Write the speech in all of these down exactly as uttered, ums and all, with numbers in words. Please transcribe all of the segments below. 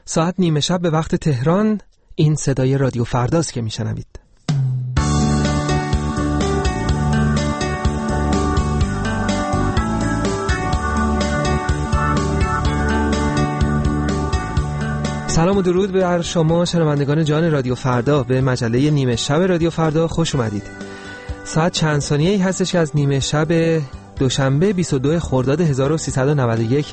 ساعت نیمه شب به وقت تهران. این صدای رادیو فرداست که میشنوید. سلام و درود بر شما شنوندگان جان رادیو فردا. به مجله نیمه شب رادیو فردا خوش اومدید. ساعت چند ثانیه‌ای هستش که از نیمه شب دوشنبه بیست و دو خرداد هزار و سیصد و نود و یک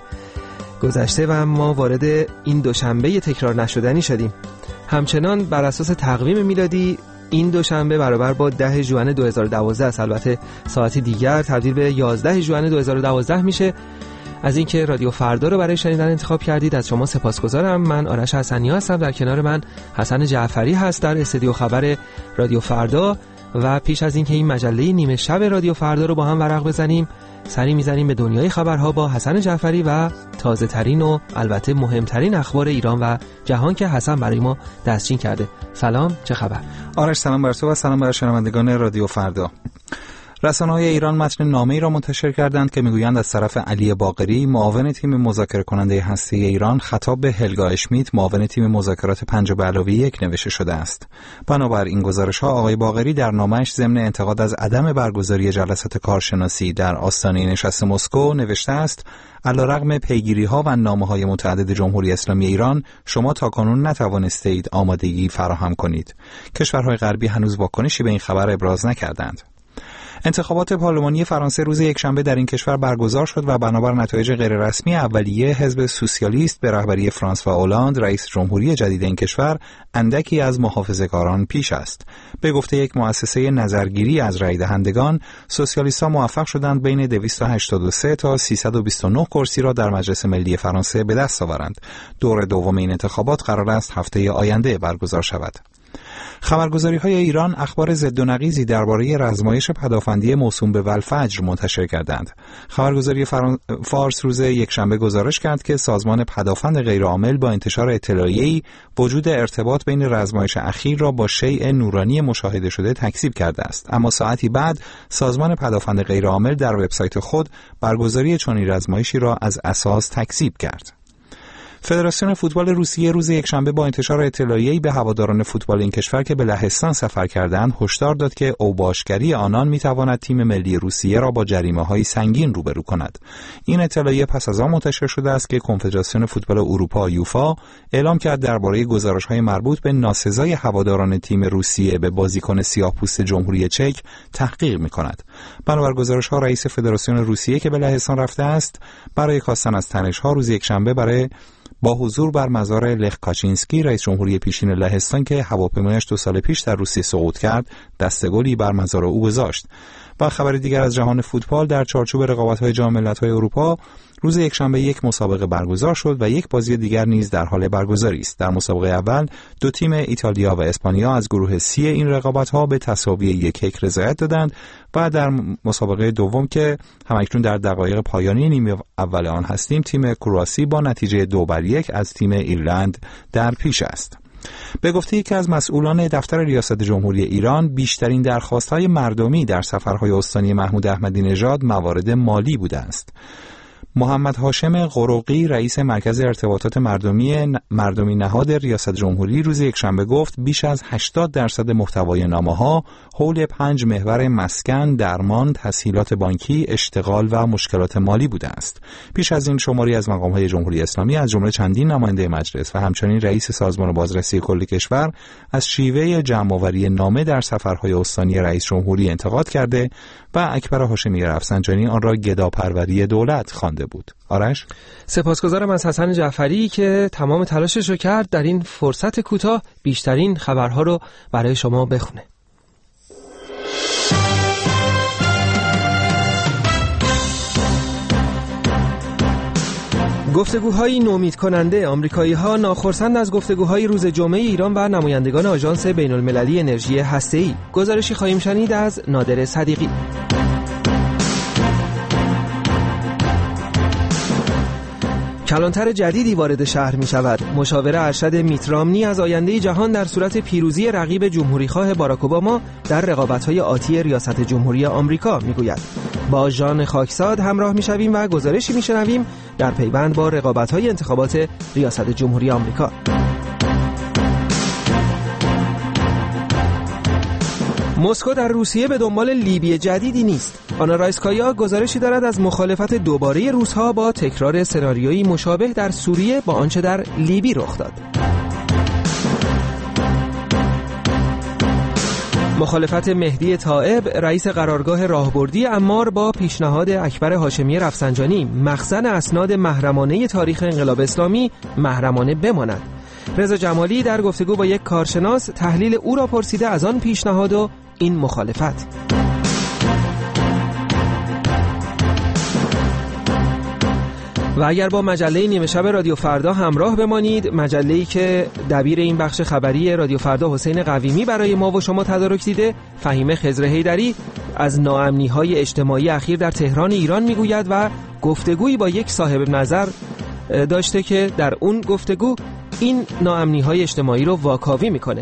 گذشته و ما وارد این دوشنبه تکرار نشدنی شدیم. همچنان بر اساس تقویم میلادی این دوشنبه برابر با ده ژوئن دو هزار و دوازده است. البته ساعتی دیگر تبدیل به یازده ژوئن دو هزار و دوازده میشه. از اینکه رادیو فردا رو برای شنیدن انتخاب کردید از شما سپاسگزارم. من آرش حسنی هستم، در کنار من حسن جعفری هست در استودیو خبر رادیو فردا. و پیش از اینکه این مجله نیمه شب رادیو فردا رو با هم ورق بزنیم، سری میزنیم به دنیای خبرها با حسن جعفری و تازه ترین و البته مهمترین اخبار ایران و جهان که حسن برای ما دستچین کرده. سلام، چه خبر؟ آرش سلام بر تو و سلام بر شنوندگان رادیو فردا. رسانه‌های ایران متن نامه‌ای را منتشر کردند که میگویند از طرف علی باقری معاون تیم مذاکره کننده هسته‌ای ایران خطاب به هلگا اشمیت معاون تیم مذاکرات پنج به علاوه یک نوشته شده است. بنابر این گزارش‌ها آقای باقری در نامه‌اش ضمن انتقاد از عدم برگزاری جلسات کارشناسی در آستانه نشست مسکو نوشته است: علیرغم پیگیری‌ها و نامه‌های متعدد جمهوری اسلامی ایران، شما تاکنون نتوانستید آمادگی فراهم کنید. کشورهای غربی هنوز واکنشی به این خبر ابراز نکردند. انتخابات پارلمانی فرانسه روز یکشنبه در این کشور برگزار شد و بنابر نتایج غیررسمی اولیه حزب سوسیالیست به رهبری فرانسوا اولاند رئیس جمهوری جدید این کشور اندکی از محافظه‌کاران پیش است. به گفته یک مؤسسه نظرگیری از رای دهندگان، سوسیالیست‌ها موفق شدند بین دویست و هشتاد و سه تا سیصد و بیست و نه کرسی را در مجلس ملی فرانسه به دست آورند. دور دوم این انتخابات قرار است هفته آینده برگزار شود. خبرگزاری‌های ایران اخبار ضد و نقیضی درباره رزمایش پدافندی موسوم به والفجر منتشر کردند. خبرگزاری فران... فارس روز یکشنبه گزارش کرد که سازمان پدافند غیرعامل با انتشار اطلاعیه‌ای وجود ارتباط بین رزمایش اخیر را با شیء نورانی مشاهده شده تکذیب کرده است، اما ساعتی بعد سازمان پدافند غیرعامل در وبسایت خود برگزاری چنین رزمایشی را از اساس تکذیب کرد. فدراسیون فوتبال روسیه روز یکشنبه با انتشار اطلاعیه‌ای به هواداران فوتبال این کشور که به لهستان سفر کردند هشدار داد که اوباشگری آنان می‌تواند تیم ملی روسیه را با جریمه‌های سنگین روبرو کند. این اطلاعیه پس از آن منتشر شده است که کنفدراسیون فوتبال اروپا یوفا اعلام کرد درباره گزارش‌های مربوط به ناسزای هواداران تیم روسیه به بازیکن سیاه‌پوست جمهوری چک تحقیق می‌کند. بنابر گزارش‌ها رئیس فدراسیون روسیه که به لهستان رفته است برای کاستن از تنش‌ها روز یکشنبه برای با حضور بر مزار لخ کاچینسکی رئیس جمهوری پیشین لهستان که هواپیمایش دو سال پیش در روسیه سقوط کرد دستگلی بر مزار او گذاشت. و خبر دیگر از جهان فوتبال در چارچوب رقابت‌های جام ملت‌های اروپا روز یکشنبه یک مسابقه برگزار شد و یک بازی دیگر نیز در حال برگزاری است. در مسابقه اول دو تیم ایتالیا و اسپانیا از گروه سی این رقابت‌ها به تساوی یک یک رضایت دادند و در مسابقه دوم که همکنون در دقایق پایانی نیمه اول آن هستیم تیم کرواسی با نتیجه دو بر یک از تیم ایرلند در پیش است. به گفته یکی از مسئولان دفتر ریاست جمهوری ایران بیشترین درخواست‌های مردمی در سفرهای استانی محمود احمدی نژاد موارد مالی بوده است. محمد هاشم قروقی رئیس مرکز ارتباطات مردمی مردمی نهاد ریاست جمهوری روز یکشنبه گفت بیش از هشتاد درصد محتوای نامه‌ها حول پنج محور مسکن، درمان، تسهیلات بانکی، اشتغال و مشکلات مالی بوده است. پیش از این شماری از مقام‌های جمهوری اسلامی از جمله چندین نماینده مجلس و همچنین رئیس سازمان بازرسی کل کشور از شیوه جمع‌آوری نامه در سفرهای استانی رئیس جمهوری انتقاد کرده و اکبر هاشمی رفسنجانی آن را گداپروری دولت خوانده بود. آرش سپاسگزارم از حسن جعفری که تمام تلاشش رو کرد در این فرصت کوتاه بیشترین خبرها رو برای شما بخونه. گفتگوهای نومید کننده. آمریکایی‌ها ناخرسند از گفتگوهای روز جمعه ایران و نمایندگان آژانس بین‌المللی انرژی هسته‌ای. گزارشی خواهیم شنید از نادر صدیقی. کلانتر جدیدی وارد شهر می شود. مشاور ارشد میت رامنی از آینده جهان در صورت پیروزی رقیب جمهوریخواه باراک اوباما در رقابت‌های آتی ریاست جمهوری آمریکا می گوید. با ژان خاکساد همراه میشویم و گزارشی میشنویم در پیوند با رقابت‌های انتخابات ریاست جمهوری آمریکا. مسکو در روسیه به دنبال لیبی جدیدی نیست. آنا رایسکایا گزارشی دارد از مخالفت دوباره روس‌ها با تکرار سناریویی مشابه در سوریه با آنچه در لیبی رخ داد. مخالفت مهدی طائب رئیس قرارگاه راهبردی عمار با پیشنهاد اکبر هاشمی رفسنجانی مخزن اسناد محرمانه تاریخ انقلاب اسلامی محرمانه بماند. رضا جمالی در گفتگو با یک کارشناس تحلیل او را پرسیده از آن پیشنهاد و این مخالفت. و اگر با مجله نیمه شب رادیو فردا همراه بمانید، مجله‌ای که دبیر این بخش خبری رادیو فردا حسین قویمی برای ما و شما تدارک دیده، فهیمه خضر حیدری از ناامنی‌های اجتماعی اخیر در تهران ایران میگوید و گفتگویی با یک صاحب نظر داشته که در اون گفتگو این ناامنی‌های اجتماعی رو واکاوی میکنه.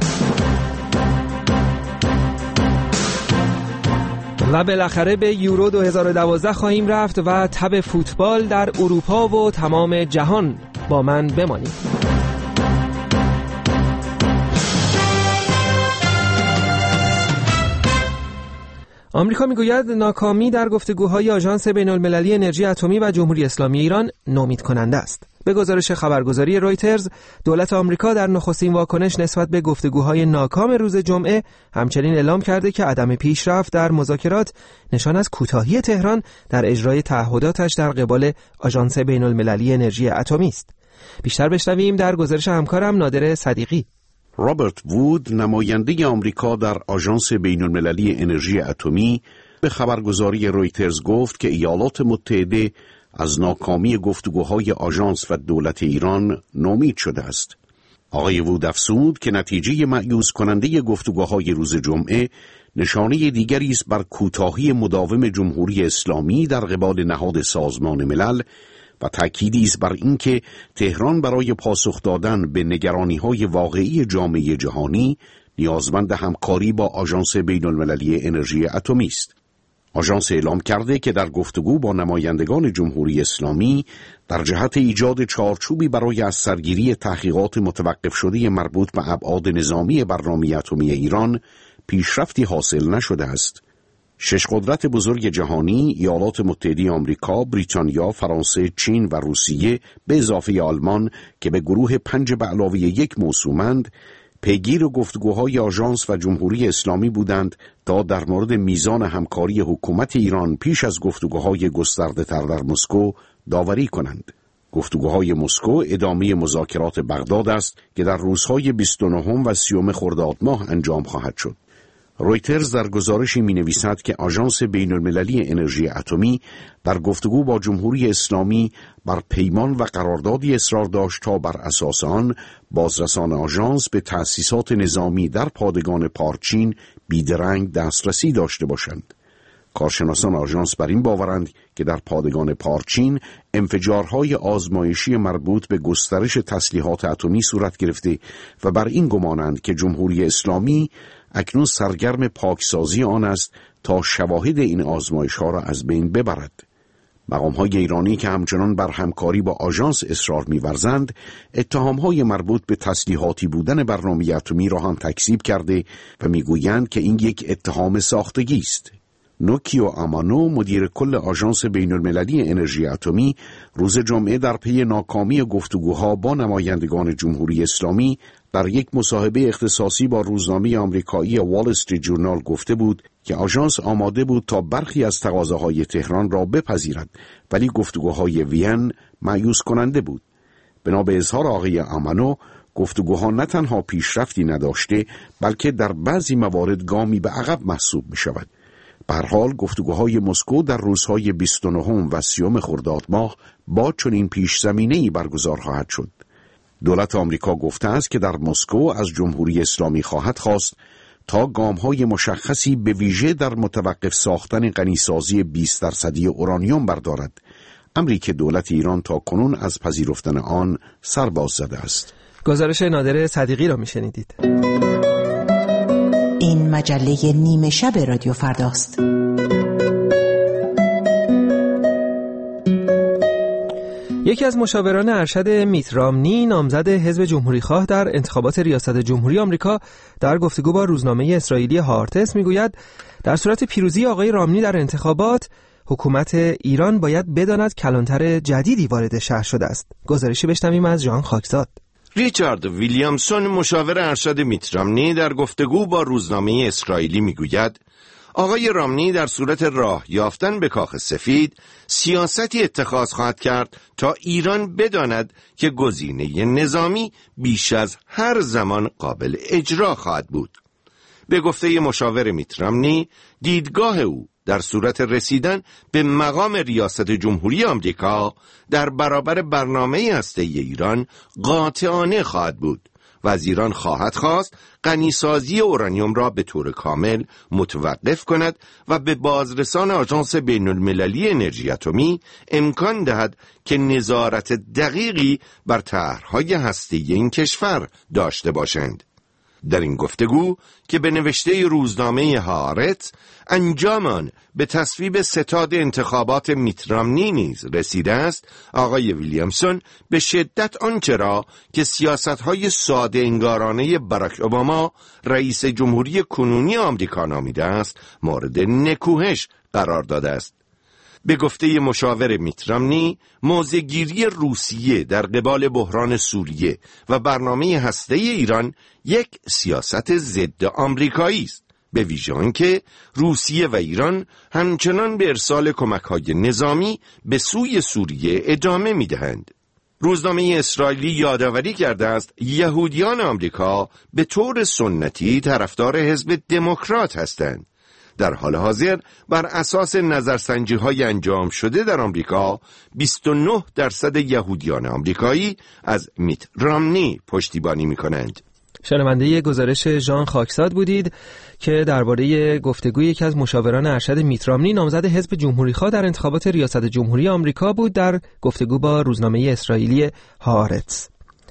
و بالاخره به یورو دو هزار و دوازده خواهیم رفت و تب فوتبال در اروپا و تمام جهان. با من بمانید. آمریکا میگوید ناکامی در گفتگوهای آژانس بین‌المللی انرژی اتمی و جمهوری اسلامی ایران نومید کننده است. به گزارش خبرگزاری رویترز، دولت آمریکا در نخستین واکنش نسبت به گفتگوهای ناکام روز جمعه همچنین اعلام کرده که عدم پیشرفت در مذاکرات نشان از کوتاهی تهران در اجرای تعهداتش در قبال آژانس بین‌المللی انرژی اتمی است. بیشتر بشنویم در گزارش همکارم نادر صدیقی. رابرت وود، نماینده آمریکا در آژانس بین‌المللی انرژی اتمی، به خبرگزاری رویترز گفت که ایالات متحده از ناکامی گفتگوهای آژانس و دولت ایران نومید شده است. آقای وود افزود که نتیجه مایوس کننده گفتگوهای روز جمعه نشانه دیگری است بر کوتاهی مداوم جمهوری اسلامی در قبال نهاد سازمان ملل و تأکیدی است بر اینکه تهران برای پاسخ دادن به نگرانی‌های واقعی جامعه جهانی نیازمند همکاری با آژانس بین‌المللی انرژی اتمی است. آژانس اعلام کرده که در گفتگو با نمایندگان جمهوری اسلامی در جهت ایجاد چارچوبی برای از سرگیری تحقیقات متوقف شده مربوط به ابعاد نظامی برنامه اتمی ایران پیشرفتی حاصل نشده است. شش قدرت بزرگ جهانی، ایالات متحده آمریکا، بریتانیا، فرانسه، چین و روسیه به اضافه آلمان که به گروه پنج به علاوه یک موسومند، پیگیر گفتگوهای آژانس و جمهوری اسلامی بودند تا در مورد میزان همکاری حکومت ایران پیش از گفتگوهای گسترده تر در مسکو داوری کنند. گفتگوهای مسکو ادامه مذاکرات بغداد است که در روزهای بیست و نه و سی خرداد ماه انجام خواهد شد. رویترز در گزارشی می نویسد که آژانس بین‌المللی انرژی اتمی در گفتگو با جمهوری اسلامی بر پیمان و قراردادی اصرار داشت تا بر اساس آن بازرسان آژانس به تأسیسات نظامی در پادگان پارچین بیدرنگ دسترسی داشته باشند. کارشناسان آژانس بر این باورند که در پادگان پارچین انفجارهای آزمایشی مربوط به گسترش تسلیحات اتمی صورت گرفته و بر این گمانند که جمهوری اسلامی اکنون سرگرم پاکسازی آن است تا شواهد این آزمایش‌ها را از بین ببرد. مقام‌های ایرانی که همچنان بر همکاری با آژانس اصرار می‌ورزند، اتهام‌های مربوط به تسلیحاتی بودن برنامه اتمی را هم تکذیب کرده و می‌گویند که این یک اتهام ساختگی است. نوکیو آمانو، مدیر کل آژانس بین‌المللی انرژی اتمی، روز جمعه در پی ناکامی گفتگوها با نمایندگان جمهوری اسلامی در یک مصاحبه اختصاصی با روزنامه آمریکایی وال استریت جورنال گفته بود که آژانس آماده بود تا برخی از تقاضاهای تهران را بپذیرد، ولی گفتگوهای وین مایوس کننده بود. بنا به اظهار آقای آمانو، گفتگوها نه تنها پیشرفتی نداشته بلکه در بعضی موارد گامی به عقب محسوب می شود. به هر حال گفتگوهای مسکو در روزهای بیست و نه و سی خرداد ماه با چنین پیش زمینه‌ای برگزار خواهد شد. دولت آمریکا گفته است که در مسکو از جمهوری اسلامی خواهد خواست تا گام‌های مشخصی به ویژه در متوقف ساختن غنیسازی بیست درصدی اورانیوم بردارد، امری که دولت ایران تا کنون از پذیرفتن آن سر باز زده است. گزارش نادر صدیقی را میشنیدید. این مجله نیمه شب رادیو فرداست. یکی از مشاوران ارشد میت رامنی نامزد حزب جمهوریخواه در انتخابات ریاست جمهوری آمریکا در گفتگو با روزنامه اسرائیلی هارتس میگوید در صورت پیروزی آقای رامنی در انتخابات حکومت ایران باید بداند کلانتر جدیدی وارد شهر شده است. گزارشی بشنویم از ژان خاکزاد. ریچارد ویلیامسون مشاور ارشد میت رامنی در گفتگو با روزنامه اسرائیلی میگوید آقای رامنی در صورت راه یافتن به کاخ سفید سیاستی اتخاذ خواهد کرد تا ایران بداند که گزینه نظامی بیش از هر زمان قابل اجرا خواهد بود. به گفته مشاور میت رامنی دیدگاه او در صورت رسیدن به مقام ریاست جمهوری آمریکا در برابر برنامه هسته‌ای ایران قاطعانه خواهد بود و از ایران خواهد خواست غنیسازی اورانیوم را به طور کامل متوقف کند و به بازرسان آژانس بین المللی انرژی اتمی امکان دهد که نظارت دقیقی بر طرح‌های هسته‌ای این کشور داشته باشند. در این گفتگو که به نوشته روزنامه هارتس انجام آن به تصویب ستاد انتخابات میت رامنی نیز رسیده است، آقای ویلیامسون به شدت آنچه را که سیاست‌های ساده انگارانه باراک اوباما رئیس جمهوری کنونی آمریکا نامیده است مورد نکوهش قرار داده است. به گفته مشاور میت رامنی موضع‌گیری روسیه در قبال بحران سوریه و برنامه هسته‌ای ایران یک سیاست ضد آمریکایی است، به ویژه آنکه روسیه و ایران همچنان به ارسال کمک‌های نظامی به سوی سوریه ادامه می‌دهند. روزنامه اسرائیلی یادآوری کرده است یهودیان آمریکا به طور سنتی طرفدار حزب دموکرات هستند. در حال حاضر بر اساس نظرسنجی‌های انجام شده در آمریکا بیست و نه درصد یهودیان آمریکایی از میت رامنی پشتیبانی می‌کنند. شنونده گزارش ژان خاکزاد بودید که درباره گفتگوی یکی از مشاوران ارشد میت رامنی نامزد حزب جمهوریخواه در انتخابات ریاست جمهوری آمریکا بود در گفتگو با روزنامه اسرائیلی هارتس.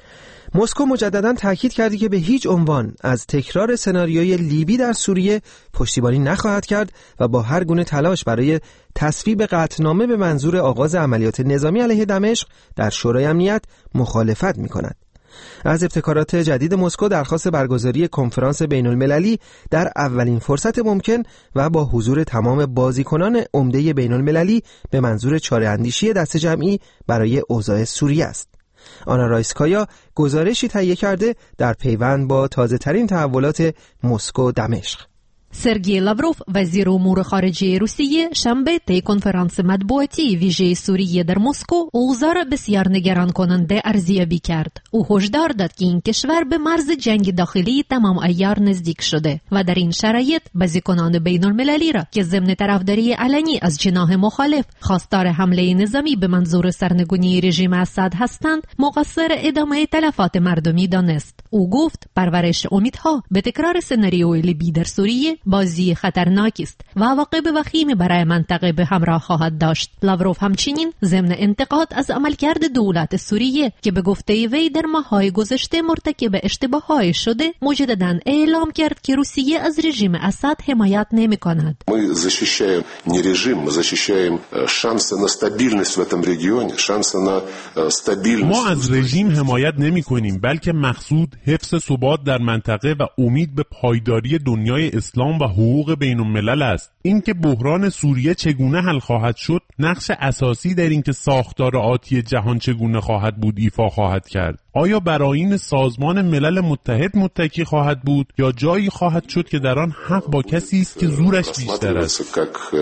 مسکو مجدداً تاکید کرده که به هیچ عنوان از تکرار سناریوی لیبی در سوریه پشتیبانی نخواهد کرد و با هر گونه تلاش برای تصویب قطعنامه به منظور آغاز عملیات نظامی علیه دمشق در شورای امنیت مخالفت می‌کند. از ابتکارات جدید مسکو درخواست برگزاری کنفرانس بین المللی در اولین فرصت ممکن و با حضور تمام بازیکنان عمده بین المللی به منظور چاره‌اندیشی دست جمعی برای اوضاع سوریه است. آنا رایسکایا گزارشی تهیه کرده در پیوند با تازه ترین تحولات مسکو دمشق. سرگئی لاوروف وزیر امور خارجه روسیه شنبه طی کنفرانس مطبوعاتی ویژه سوریه در مسکو اوضاع را بسیار نگران کننده ارزیابی کرد. او هشدار داد که این کشور به مرز جنگ داخلی تمام عیار نزدیک شده و در این شرایط بازیکنان بین المللی را که ضمن طرفداری علنی از جناح مخالف خواستار حمله نظامی به منظور سرنگونی رژیم اسد هستند مقصر ادامه تلفات مردمی دانست. او گفت پرورش امیدها به تکرار سناریوی لیبی در سوریه بازی خطرناکی است و عواقب وخیمی برای منطقه به همراه خواهد داشت. لاوروف همچنین ضمن انتقاد از عملکرد دولت سوریه که به گفته وی در ماه‌های گذشته مرتکب اشتباه‌های شده مجدداً اعلام کرد که روسیه از رژیم اسد حمایت نمی‌کند. ما защищаем не режим, мы защищаем шансы на стабильность в этом регионе, шансы на стабильность. ما از رژیم حمایت نمی‌کنیم بلکه مقصود حفظ ثبات در منطقه و امید به پایداری دنیای اسلام و حقوق بین الملل است. اینکه بحران سوریه چگونه حل خواهد شد نقش اساسی در اینکه ساختار آتی جهان چگونه خواهد بود ایفا خواهد کرد. آیا برای این سازمان ملل متحد متکی خواهد بود یا جایی خواهد شد که در آن حق با کسی است که زورش بیشتر است؟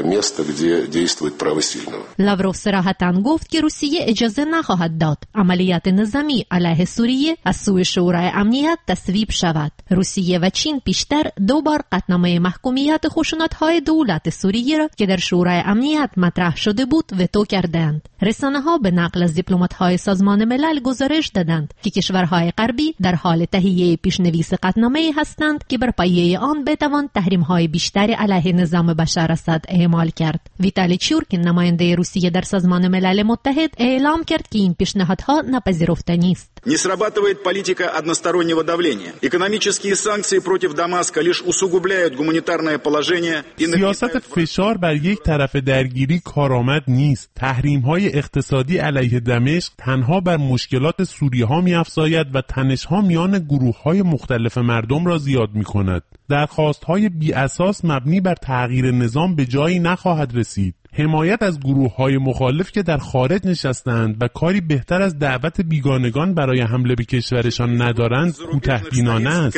لاوروف صراحتاً گفت که روسیه اجازه نخواهد داد عملیات نظامی علیه سوریه از سوی شورای امنیت تصویب شود. روسیه و چین پیشتر دو بار قطعنامه محکومیت خشونت‌های دولت سوریه را که در شورای امنیت مطرح شده بود وتو کردند. رسانه‌ها به نقل از دیپلمات‌های سازمان ملل گزارش دادند که کشورهای غربی در حال تهیه پیشنویس قطعنامه‌ای هستند که بر پایه آن بتوان تحریم‌های بیشتری علیه نظام بشار اسد اعمال کرد. ویتالی چورکین نماینده روسیه در سازمان ملل متحد اعلام کرد که این پیشنهادها ناپذیرفتنی است. Не срабатывает политика одностороннего давления. Экономические санкции против Дамаска лишь усугубляют гуманитарное положение. سیاست فشار بر یک طرف درگیری کارآمد نیست. تحریم‌های اقتصادی علیه دمشق تنها بر مشکلات سوریه‌ها می‌افزاید و تنش‌ها میان گروه‌های مختلف مردم را زیاد می‌کند. درخواست‌های بی‌اساس مبنی بر تغییر نظام به جایی نخواهد رسید. حمایت از گروه‌های مخالف که در خارج نشستند و کاری بهتر از دعوت بیگانگان برای حمله به کشورشان ندارند کوتاه‌بینانه است.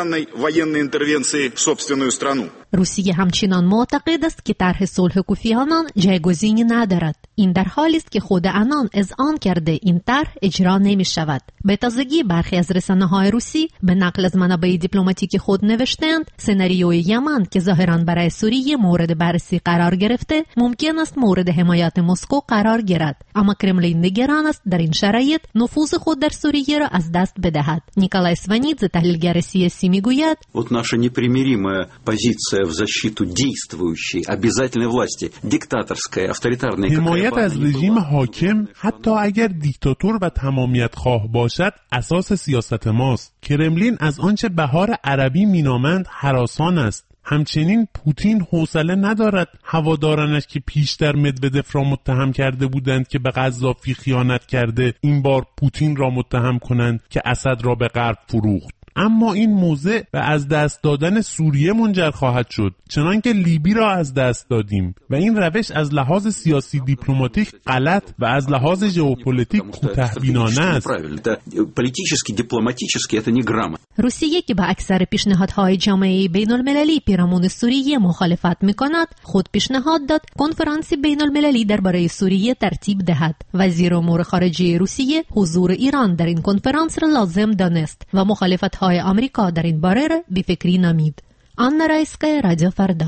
روسیه همچنان معتقد است که طرح صلح کوفی آنان جایگزینی ندارد. این در حالی است که خود آنان اذعان کرده این طرح اجرا نمی شود. به تازگی برخی از رسانه‌های روسی به نقل از منابع دیپلماتیک خود نوشتند سناریوی یمن که ظاهراً برای سوریه مورد بررسی قرار گرفته ممکن است مورد حمایت مسکو قرار گیرد، اما کرملین نگران است در این شرایط نفوذ خود در سوریه را از دست بدهد. نیکولای سوانیدзе تحلیلگر سیاسی میگوید вот наша непримиримая позиция в защиту действующей обязательной власти диктаторской авторитарной حمایت از رژیم حاکم حتی اگر دیکتاتور و تمامیت خواه باشد اساس سیاست ماست. کرملین از آنچه بهار عربی مینامند هراسان است. همچنین پوتین حوصله ندارد هوادارانش که پیشتر مدودف را متهم کرده بودند که به قذافی خیانت کرده این بار پوتین را متهم کنند که اسد را به غرب فروخت. اما این موضع به از دست دادن سوریه منجر خواهد شد، چنانکه لیبی را از دست دادیم و این روش از لحاظ سیاسی دیپلماتیک غلط و از لحاظ ژئوپلیتیک کوتاه‌بینانه است. روسیه که با اکثر پیشنهادهای جامعه بین‌المللی پیرامون سوریه مخالفت می‌کند، خود پیشنهاد داد کنفرانسی بین‌المللی درباره سوریه ترتیب دهد. وزیر امور خارجه روسیه حضور ایران در این کنفرانس را لازم دانست و مخالفت‌های آمریکا در این باره را بی‌فکری نامید. آنا رایسکا، رادیو فردا.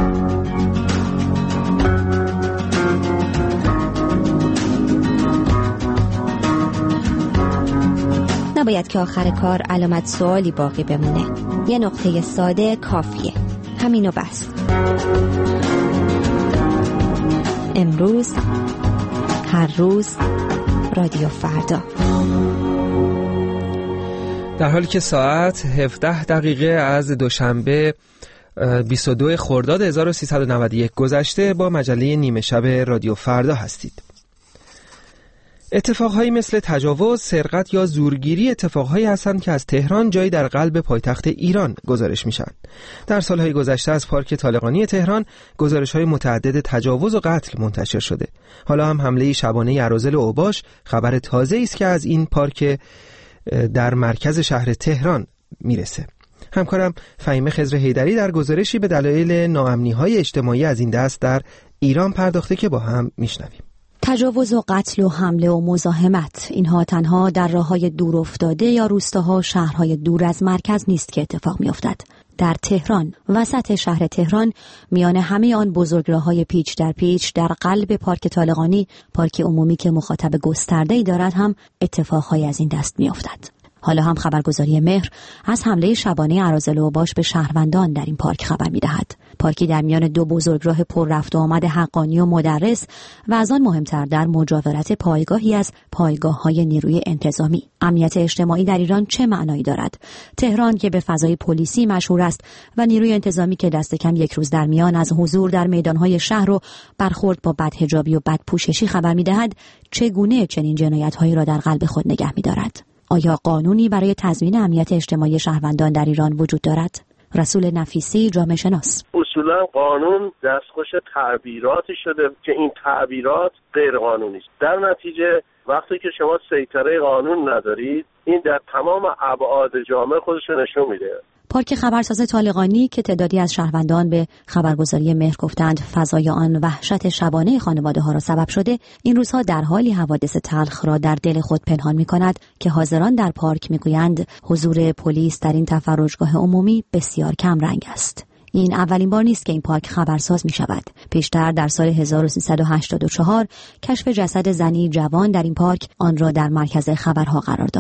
نباید که آخر کار علامت سوالی باقی بمونه. یه نقطه ساده کافیه. همینو بس. امروز، هر روز، رادیو فردا. در حالی که ساعت هفده دقیقه از دوشنبه بیست و دو خرداد هزار و سیصد و نود و یک گذشته با مجله نیمه شب رادیو فردا هستید. اتفاقهایی مثل تجاوز، سرقت یا زورگیری اتفاقهایی هستند که از تهران جایی در قلب پایتخت ایران گزارش میشن. در سالهای گذشته از پارک طالقانی تهران گزارش‌های متعدد تجاوز و قتل منتشر شده. حالا هم حمله شبانه اراذل اوباش خبر تازه‌ای است که از این پارک در مرکز شهر تهران میرسه. همکارم فهیمه خضر حیدری در گزارشی به دلایل ناامنی‌های اجتماعی از این دست در ایران پرداخته که با هم میشنویم. تجاوز و قتل و حمله و مزاحمت، اینها تنها در راه‌های دور افتاده یا روستاها و شهرهای دور از مرکز نیست که اتفاق می‌افتد. در تهران، وسط شهر تهران، میان همه آن بزرگراه‌های پیچ در پیچ در قلب پارک طالقانی، پارک عمومی که مخاطب گسترده‌ای دارد، هم اتفاقهایی از این دست می‌افتد. حالا هم خبرگزاری مهر از حمله شبانه اراذل اوباش به شهروندان در این پارک خبر می‌دهد. پارکی در میان دو بزرگراه پر رفت و آمد حقانی و مدرس و از آن مهمتر در مجاورت پایگاهی از پایگاه‌های نیروی انتظامی. امنیت اجتماعی در ایران چه معنایی دارد؟ تهران که به فضای پلیسی مشهور است و نیروی انتظامی که دست کم یک روز در میان از حضور در میدان‌های شهر و برخورد با بدحجابی و بدپوششی خبر می‌دهد، چگونه چنین جنایت‌هایی را در قلب خود نگه می‌دارد؟ آیا قانونی برای تضمین امنیت اجتماعی شهروندان در ایران وجود دارد؟ رسول نفیسی، جامعه شناس: اصولا قانون دستخوش تعبیراتی شده که این تعبیرات غیر قانونی است. در نتیجه وقتی که شما سیطره قانون ندارید، این در تمام ابعاد جامعه خودش نشون میده. پارک خبرساز طالقانی که تعدادی از شهروندان به خبرگزاری مهر گفتند فضای آن وحشت شبانه خانواده ها را سبب شده، این روزها در حالی حوادث تلخ را در دل خود پنهان می کند که حاضران در پارک می گویند حضور پلیس در این تفرجگاه عمومی بسیار کم رنگ است. این اولین بار نیست که این پارک خبرساز می شود. پیشتر در سال هزار و سیصد و هشتاد و چهار کشف جسد زنی جوان در این پارک آن را در مرکز خبرها قرار داد.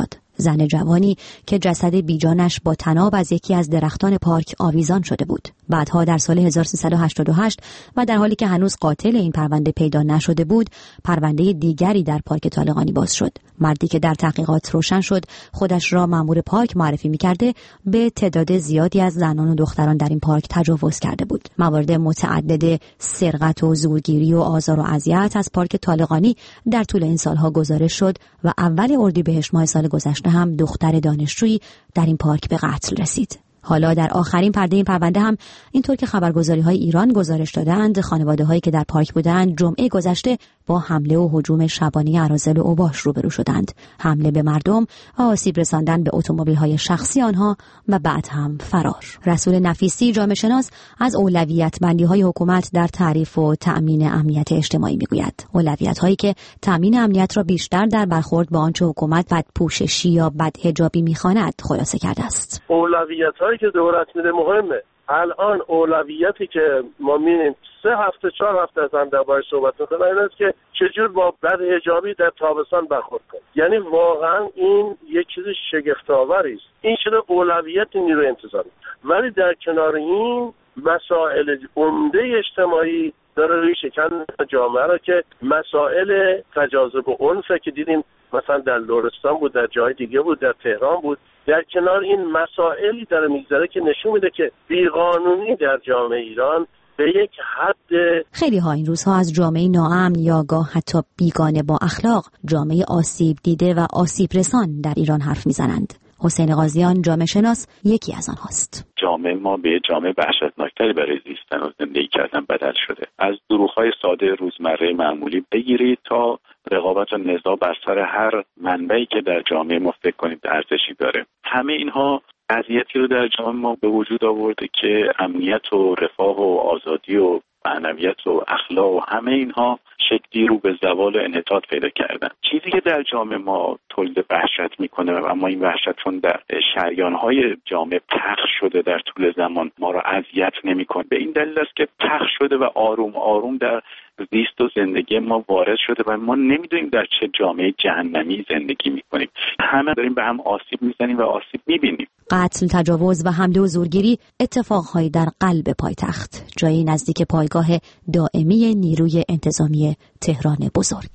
زن جوانی که جسد بیجانش با طناب از یکی از درختان پارک آویزان شده بود. بعدها در سال هزار و سیصد و هشتاد و هشت و در حالی که هنوز قاتل این پرونده پیدا نشده بود، پرونده دیگری در پارک طالقانی باز شد. مردی که در تحقیقات روشن شد خودش را مأمور پارک معرفی می‌کرده، به تعداد زیادی از زنان و دختران در این پارک تجاوز کرده بود. موارد متعدد سرقت و زورگیری و آزار و اذیت از پارک طالقانی در طول این سالها گزارش شد و اول اردیبهشت ماه سال گذشته هم دختر دانشجویی در این پارک به قتل رسید. حالا در آخرین پرده این پرونده هم اینطور که خبرگزاری‌های ایران گزارش دادند، خانواده‌هایی که در پارک بودند جمعه گذشته با حمله و هجوم شبانه اراذل و اوباش روبرو شدند. حمله به مردم و آسیب رساندن به اتومبیل‌های شخصی آنها و بعد هم فرار. رسول نفیسی جامعه شناس از اولویت بندی‌های حکومت در تعریف و تأمین امنیت اجتماعی می‌گوید. اولویت‌هایی که تأمین امنیت را بیشتر در برخورد با آنچه حکومت بدپوششی یا بدحجابی می‌خواند خلاصه کرده است. اولویت‌هایی که دولت میده مهمه. الان اولویتی که ما می‌بینیم سه هفته چهار هفته از هم دربارش صحبت می‌کنیم این است که چجور با بدحجابی در تابستان برخورد کنیم. یعنی واقعا این یک چیز شگفت‌آوری است. این شده اولویت نیروی انتظامی. ولی در کنار این مسائل عمده اجتماعی داره روی شکن جامعه را که مسائل تجاوز به عنف که دیدیم مثلا در لرستان بود، در جای دیگه بود، در تهران بود. در کنار این مسائلی داره میگذره که نشون میده که بیقانونی در جامعه ایران به یک حد. خیلی ها این روزها از جامعه ناامن یا گاه حتی بیگانه با اخلاق، جامعه آسیب دیده و آسیب رسان در ایران حرف میزنند. حسین قاضیان جامعه شناس یکی از آنهاست. جامعه ما به جامعه وحشتناکتری برای زیستن و زندگی کردن بدل شده. از دروغ‌های ساده روزمره معمولی بگیرید تا رقابت و نزاع بر سر هر منبعی که در جامعه ما فکر کنید ارزشی داره. همه اینها وضعیتی رو در جامعه ما به وجود آورده که امنیت و رفاه و آزادی و معنویت و اخلاق و همه اینها شکلی رو به زوال و انحطاط پیدا کردن. چیزی که در جامعه ما تولید وحشت میکنه و اما این وحشت چون در شریان‌های جامعه پخش شده در طول زمان ما را اذیت نمیکنه. به این دلیل است که پخش شده و آروم آروم در زیست و زندگی ما وارد شده و ما نمیدونیم در چه جامعه جهنمی زندگی میکنیم. همه داریم به هم آسیب میزنیم و آسیب میبینیم. قتل، تجاوز و حمله و زورگیری اتفاقهایی در قلب پایتخت، جایی نزدیک پایگاه دائمی نیروی انتظامی تهران بزرگ.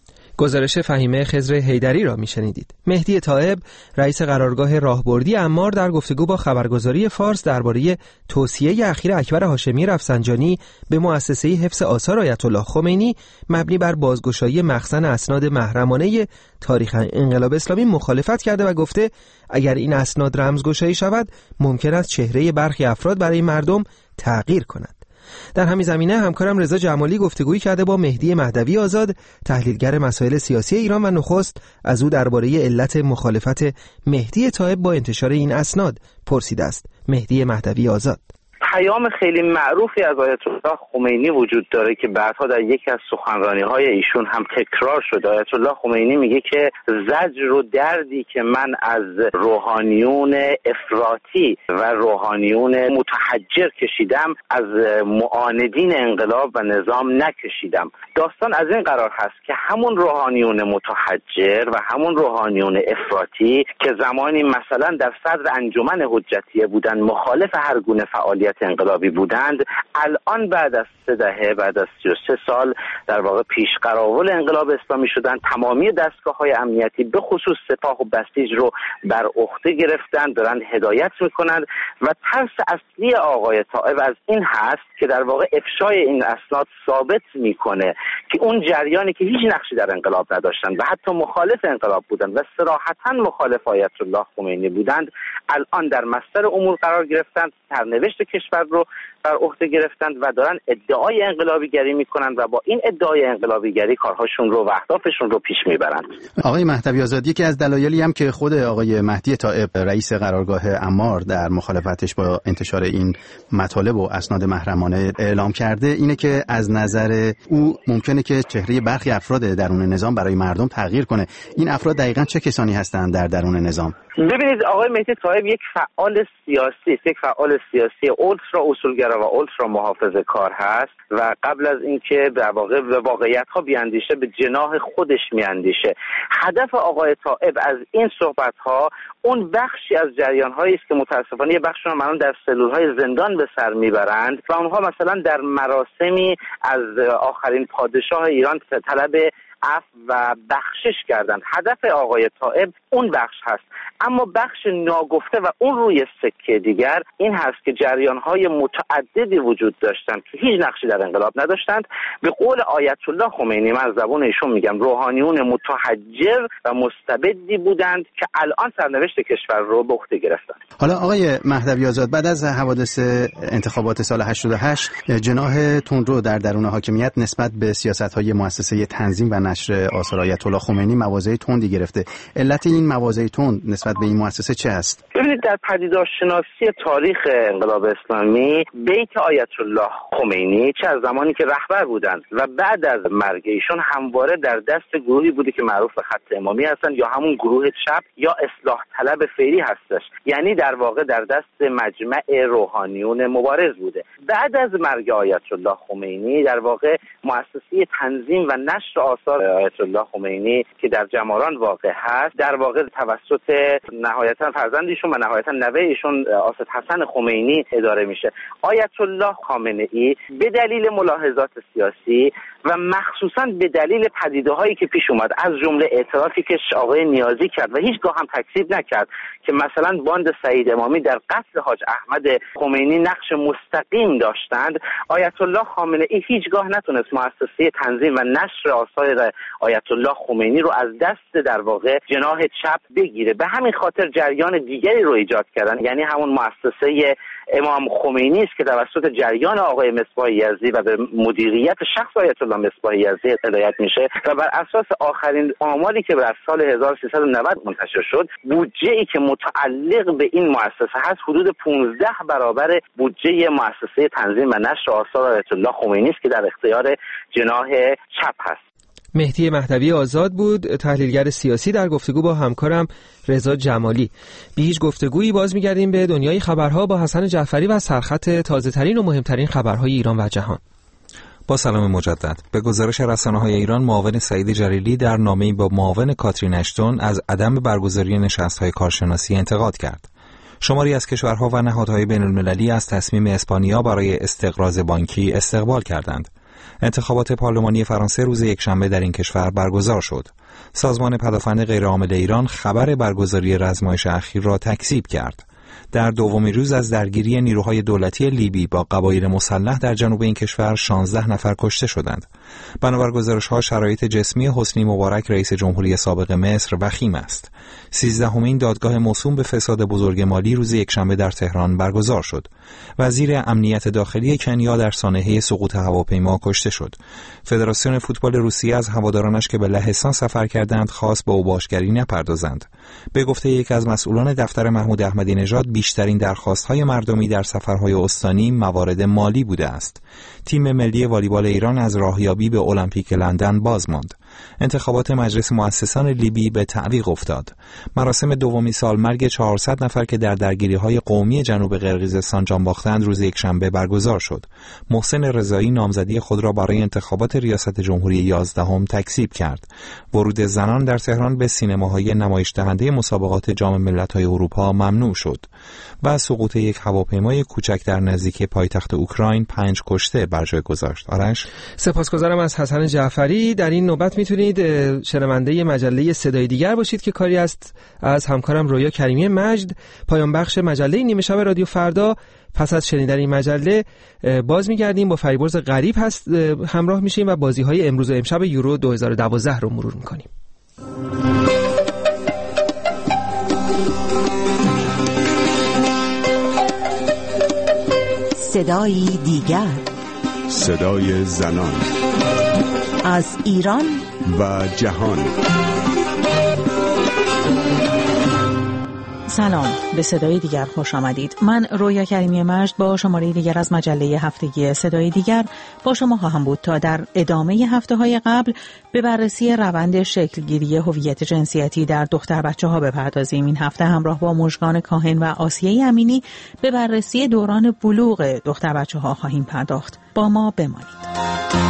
گزارش فهیمه خضر حیدری را میشنیدید. مهدی طائب رئیس قرارگاه راهبردی عمار در گفتگو با خبرگزاری فارس درباره توصیه اخیر اکبر هاشمی رفسنجانی به مؤسسه حفظ آثار آیت الله خمینی مبنی بر بازگشایی مخزن اسناد محرمانه تاریخ انقلاب اسلامی مخالفت کرده و گفته اگر این اسناد رمزگشایی شود ممکن است چهره برخی افراد برای مردم تغییر کند. در همین زمینه همکارم رضا جمالی گفتگویی کرده با مهدی مهدوی آزاد، تحلیلگر مسائل سیاسی ایران و نخست از او درباره علت مخالفت مهدی طائب با انتشار این اسناد پرسیده است. مهدی مهدوی آزاد: پیام خیلی معروفی از آیت الله خمینی وجود داره که بعدها در یکی از سخنرانی‌های ایشون هم تکرار شد. آیت الله خمینی میگه که زجر و دردی که من از روحانیون افراطی و روحانیون متحجر کشیدم از معاندین انقلاب و نظام نکشیدم. داستان از این قرار هست که همون روحانیون متحجر و همون روحانیون افراطی که زمانی مثلا در صدر انجمن حجتیه بودن، مخالف هر گونه فعالیت انقلابی بودند، الان بعد از سه دهه بعد از سی و سه سال در واقع پیشقراول انقلاب اسلامی شدن. تمامی دستگاه‌های امنیتی به خصوص سپاه و بسیج رو بر عهده گرفتن، دارن هدایت میکنن و ترس اصلی آقای طائب از این هست که در واقع افشای این اسناد ثابت میکنه که اون جریانی که هیچ نقشی در انقلاب نداشتن و حتی مخالف انقلاب بودن و صراحتاً مخالف آیت الله خمینی بودند، الان در مصدر امور قرار گرفتن، سرنوشت کشور رو بر عهده گرفتند و دارن ادعای انقلابیگری میکنن و با این ادعای انقلابیگری کارهاشون رو و اهدافشون رو پیش میبرند. آقای مهدوی آزاد، یکی از دلایلی هم که خود آقای مهدی طائب رئیس قرارگاه عمار در مخالفتش با انتشار این مطالب و اسناد محرمانه اعلام کرده اینه که از نظر او ممکنه که چهره برخی افراد درون نظام برای مردم تغییر کنه. این افراد دقیقاً چه کسانی هستند در درون نظام؟ ببینید، آقای مهدی طائب یک فعال سیاسی است، یک فعال سیاسی اولترا اصولگرا و اولترا محافظه کار هست هست و قبل از اینکه در واقع به واقعیت‌ها بیاندیشه به جناح خودش میاندیشه. هدف آقای طائب از این صحبت‌ها اون بخشی از جریان‌هایی است که متأسفانه یه بخششون الان در سلول‌های زندان به سر میبرند و اونها مثلا در مراسمی از آخرین پادشاه ایران طلب عفو و بخشش کردن. هدف آقای طائب اون بخش هست، اما بخش ناگفته و اون روی سکه دیگر این هست که جریان‌های متعددی وجود داشتند که هیچ نقشی در انقلاب نداشتند. به قول آیت الله خمینی، من از زبان ایشون میگم، روحانیون متحجر و مستبدی بودند که الان سرنوشت کشور رو به عهده گرفتن. حالا آقای مهدوی آزاد، بعد از حوادث انتخابات سال هشتاد و هشت جناح تندرو در درون حاکمیت نسبت به سیاست‌های مؤسسه تنظیم و نشر آثار آیت الله خمینی مواضع تندی گرفته. علت این مواضع تند نسبت به این مؤسسه چه است؟ ببینید، در پدیدارشناسی تاریخ انقلاب اسلامی بیت آیت الله خمینی چه از زمانی که رهبر بودند و بعد از مرگ ایشون همواره در دست گروهی بوده که معروف به خط امامی هستند یا همون گروه چپ یا اصلاح طلب فعلی هستش، یعنی در واقع در دست مجمع روحانیون مبارز بوده. بعد از مرگ آیت الله خمینی در واقع مؤسسه تنظیم و نشر آثار آیت الله خمینی که در جماران واقع هست در واقع توسط نهایتا فرزندشون و نهایتا نوه ایشون آسد حسن خمینی اداره میشه. آیت الله خامنه‌ای به دلیل ملاحظات سیاسی و مخصوصا به دلیل پدیده‌هایی که پیش اومد، از جمله اعترافی که آقای نیازی کرد و هیچگاه هم تکذیب نکرد که مثلا باند سعید امامی در قتل حاج احمد خمینی نقش مستقیم داشتند، آیت الله خامنه‌ای هیچگاه نتونست مؤسسه تنظیم و نشر آثار آیت الله خمینی رو از دست در واقع جناح چپ بگیره. به همین خاطر جریان دیگری رو ایجاد کردن، یعنی همون مؤسسه امام خمینی است که توسط جریان آقای مصباح یزدی و به مدیریت شخص آیت الله مصباح یزدی هدایت میشه و بر اساس آخرین آماری که در سال هزار و سیصد و نود منتشر شد، بودجه‌ای که متعلق به این مؤسسه هست حدود پانزده برابر بودجه مؤسسه تنظیم و نشر آثار آیت الله خمینی است که در اختیار جناح چپ هست. مهدی مهدوی آزاد بود، تحلیلگر سیاسی، در گفتگو با همکارم رضا جمالی. به هیچ گفتگویی باز می‌گردیم به دنیای خبرها با حسن جعفری و سرخط تازه‌ترین و مهمترین خبرهای ایران و جهان. با سلام مجدد. به گزارش رسانه‌های ایران، معاون سعید جلیلی در نامه‌ای با معاون کاترین اشتون از عدم برگزاری نشست‌های کارشناسی انتقاد کرد. شماری از کشورها و نهادهای بین‌المللی از تصمیم اسپانیا برای استقراض بانکی استقبال کردند. انتخابات پارلمانی فرانسه روز یکشنبه در این کشور برگزار شد. سازمان پدافند غیرعامل ایران خبر برگزاری رزمایش اخیر را تکذیب کرد. در دومین روز از درگیری نیروهای دولتی لیبی با قبایل مسلح در جنوب این کشور شانزده نفر کشته شدند. بنابر گزارش‌ها شرایط جسمی حسنی مبارک رئیس جمهوری سابق مصر وخیم است. سیزدهمین دادگاه موسوم به فساد بزرگ مالی روز یکشنبه در تهران برگزار شد. وزیر امنیت داخلی کنیا در سانحه سقوط هواپیما کشته شد. فدراسیون فوتبال روسیه از هوادارانش که به لهستان سفر کردند خواست به اوباشگری نپردازند. به گفته یک از مسئولان دفتر محمود احمدی نژاد، بیشترین درخواست‌های مردمی در سفرهای استانی موارد مالی بوده است. تیم ملی والیبال ایران از راهیابی به المپیک لندن باز ماند. انتخابات مجلس مؤسسان لیبی به تعویق افتاد. مراسم دومی سالمرگ چهارصد نفر که در درگیری‌های قومی جنوب قرقیزستان جان باختند روز یکشنبه برگزار شد. محسن رضایی نامزدی خود را برای انتخابات ریاست جمهوری یازدهم تکذیب کرد. ورود زنان در تهران به سینماهای نمایش دهنده مسابقات جام ملت‌های اروپا ممنوع شد. و سقوط یک هواپیمای کوچک در نزدیکی پایتخت اوکراین پنج کشته بر جای گذاشت. آرش، سپاسگزارم از حسن جعفری. در این نوبت میتونید شنونده مجله صدای دیگر باشید که کاری است از همکارم رویا کریمی مجد، پایان بخش مجله نیمه شب رادیو فردا. پس از شنیدن این مجله باز میگردیم با فریبرز غریب هست همراه میشیم و بازی‌های امروز و امشب یورو دو هزار و دوازده رو مرور میکنیم. صدای دیگر، صدای زنان از ایران و جهان. سلام، به صدای دیگر خوش آمدید. من رویا کریمی مجد با شماره دیگر از مجله هفتگی صدای دیگر با شما خواهم بود تا در ادامه هفته های قبل به بررسی روند شکلگیری هویت جنسیتی در دختر بچه ها بپردازیم. این هفته همراه با مژگان کاهن و آسیه امینی به بررسی دوران بلوغ دختر بچه ها خواهیم پرداخت. با ما بمانید.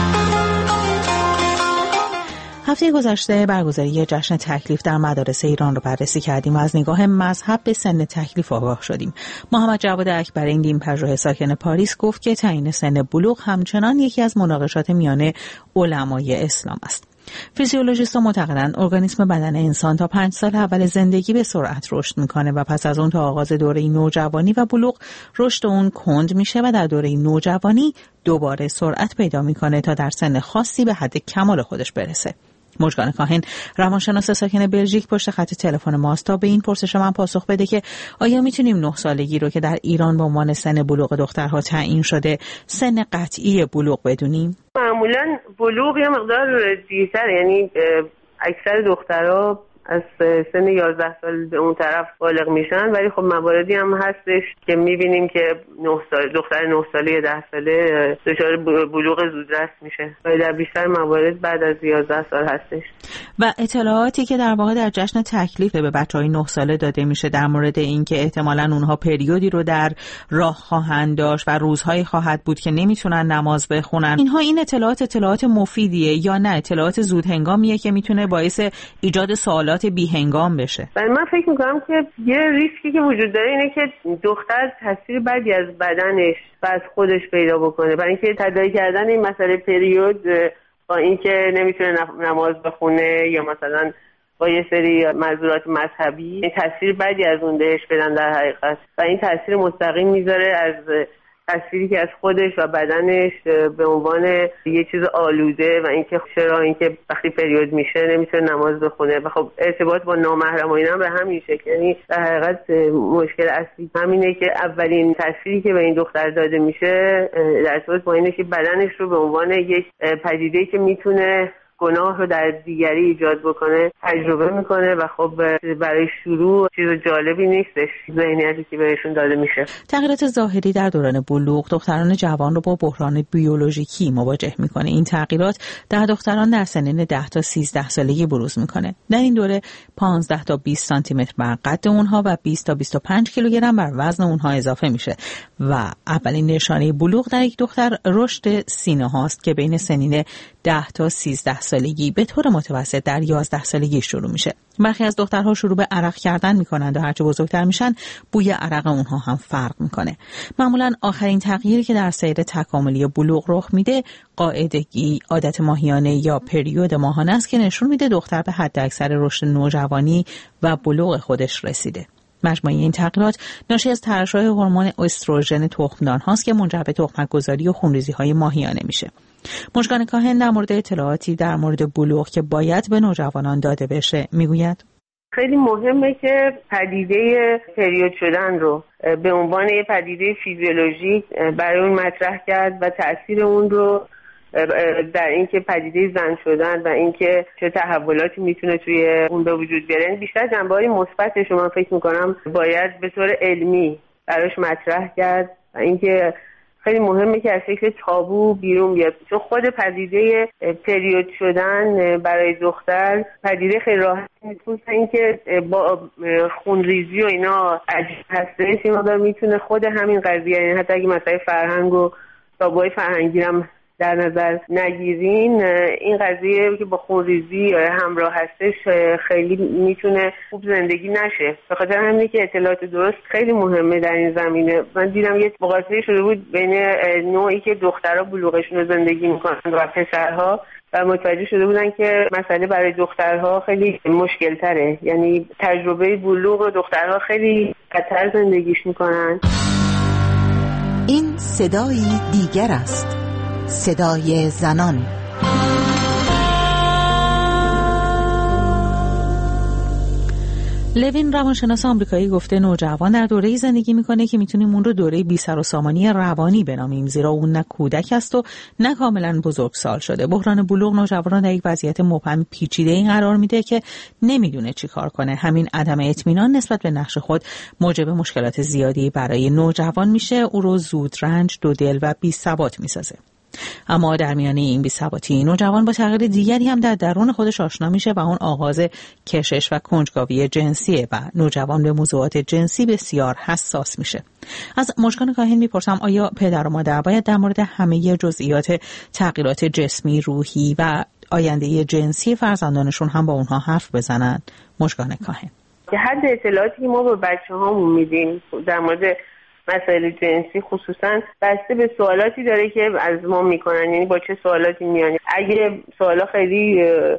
هفته گذشته برگزاری جشن تکلیف در مدارس ایران رو بررسی کردیم و از نگاه مذهب به سن تکلیف آگاه شدیم. محمد جواد اکبرین دین پژوه ساکن پاریس گفت که تعیین سن بلوغ همچنان یکی از مناقشات میان علمای اسلام است. فیزیولوژیست‌ها معتقدند ارگانیسم بدن انسان تا پنج سال اول زندگی به سرعت رشد میکنه و پس از اون تا آغاز دوره نوجوانی و بلوغ رشد اون کند میشه و در دوره نوجوانی دوباره سرعت پیدا میکنه تا در سن خاصی به حد کمال خودش برسه. مژگان کاهن روانشناس ساکن بلژیک پشت خط تلفن ماست تا به این پرسش من پاسخ بده که آیا میتونیم نه سالگی رو که در ایران به عنوان سن بلوغ دخترها تعیین شده سن قطعی بلوغ بدونیم؟ معمولا بلوغ یه مقدار دیرتر، یعنی اکثر دخترها از سن یازده سال به اون طرف بالغ میشن، ولی خب مواردی هم هستش که میبینیم که نه سال دختر نه ساله یا ده ساله دچار بلوغ زودرس میشه و در بیشتر موارد بعد از یازده سال هستش. و اطلاعاتی که در واقع در جشن تکلیف به بچهای نه ساله داده میشه در مورد اینکه احتمالاً اونها پریودی رو در راه خواهند داشت و روزهایی خواهد بود که نمیتونن نماز بخونن، اینها این اطلاعات اطلاعات مفیدیه یا نه اطلاعات زود هنگامیه که میتونه باعث ایجاد سوالات بی هنگام بشه؟ من فکر میکنم که یه ریسکی که وجود داره اینه که دختر تاثیر بدی از بدنش و از خودش پیدا بکنه، برای اینکه تداعی کردن این مسئله پریود با اینکه نمیتونه نماز بخونه یا مثلا با یه سری معذورات مذهبی این تاثیر بدی از اون بهش بدن در حقیقت، و این تاثیر مستقیم میذاره از تصویری که از خودش و بدنش به عنوان یه چیز آلوده و اینکه چرا اینکه وقتی پریود میشه نمیتونه نماز بخونه و خب ارتباط با نامحرم و اینا به همین شکل. یعنی در حقیقت مشکل اصلی همینه که اولین تصویری که به این دختر داده میشه در ارتباط با اینه که بدنش رو به عنوان یک پدیده‌ای که میتونه گناه رو در دیگری ایجاد بکنه تجربه میکنه و خب برای شروع چیز جالبی نیستش ذهنیتی که بهشون داده میشه. تغییرات ظاهری در دوران بلوغ دختران جوان رو با بحران بیولوژیکی مواجه میکنه. این تغییرات در دختران در سنین ده تا سیزده سالگی بروز میکنه. در این دوره پانزده تا بیست سانتی متر بر قد اونها و بیست تا بیست و پنج کیلوگرم بر وزن اونها اضافه میشه و اولین نشانه بلوغ در یک دختر رشد سینه هاست که بین سنین ده تا سیزده سالگی به طور متوسط در یازده سالگی شروع میشه. برخی از دخترها شروع به عرق کردن میکنند و هرچه بزرگتر میشن بوی عرق اونها هم فرق میکنه. معمولا آخرین تغییری که در سیر تکاملی بلوغ رخ میده قاعدگی عادت ماهیانه یا پریود ماهانه است که نشون میده دختر به حد اکثر رشد نوجوانی و بلوغ خودش رسیده. مجموعه این تغییرات ناشی از ترشح هورمون استروژن تخمدان هاست که منجر به تخمک گذاری و خونریزی های ماهیانه میشه. مژگان کاهن در مورد اطلاعاتی در مورد بلوغ که باید به نوجوانان داده بشه میگوید خیلی مهمه که پدیده پریود شدن رو به عنوان یه پدیده فیزیولوژیک برای اون مطرح کرد و تأثیر اون رو در اینکه پدیده زن شدن و اینکه چه تحولاتی میتونه توی اون به وجود بیاره بیشتر جنبه‌های مثبتش رو من فکر میکنم باید به طور علمی براش مطرح کرد و اینکه خیلی مهمه که از فکر تابو بیرون بیاد، چون خود پدیده پریود شدن برای دختر پدیده خیلی راحت نیست، اینکه با خونریزی و اینا عجیب هستش این مقدار میتونه خود همین قضیه، یعنی حتی اگه مسئله فرهنگ و تابوهای فرهنگی هم در نظر نگیرین این قضیه که با خونریزی همراه هستش خیلی میتونه خوب زندگی نشه. به خاطر همینه که اطلاعات درست خیلی مهمه در این زمینه. من دیدم یه مقایسه شده بود بین نوعی که دخترها بلوغشون رو زندگی میکنن و پسرها و متوجه شده بودن که مسئله برای دخترها خیلی مشکل تره، یعنی تجربه بلوغ دخترها خیلی بدتر زندگیش میکنن. این صدایی دیگر است، صدای زنان. لوین روانشناس آمریکایی گفته نوجوان در دوره‌ای زندگی میکنه که میتونیم اون رو دوره بی سر و سامانی روانی بنامیم، زیرا اون نه کودک است و نه کاملا بزرگسال شده. بحران بلوغ نوجوان رو در یک وضعیت مبهم پیچیده‌ای قرار میده که نمیدونه چی کار کنه. همین عدم اطمینان نسبت به نقش خود موجب مشکلات زیادی برای نوجوان میشه، او رو زود رنج، دودل و بی‌ثبات میسازه. اما در میانه این بی‌ثباتی نوجوان با تغییر دیگری هم در درون خودش آشنا میشه و اون آغاز کشش و کنجکاوی جنسیه و نوجوان به موضوعات جنسی بسیار حساس میشه. از مژگان کاهن میپرسم آیا پدر و مادر باید در مورد همه جزئیات تغییرات جسمی، روحی و آینده جنسی فرزندانشون هم با اونها حرف بزنن؟ مژگان کاهن: که حد اطلاعاتی که ما به بچه‌هامون میدیم در مورد مسائل جنسی خصوصا بسته به سوالاتی داره که از ما میکنن، یعنی با چه سوالاتی میان. اگه سوالا خیلی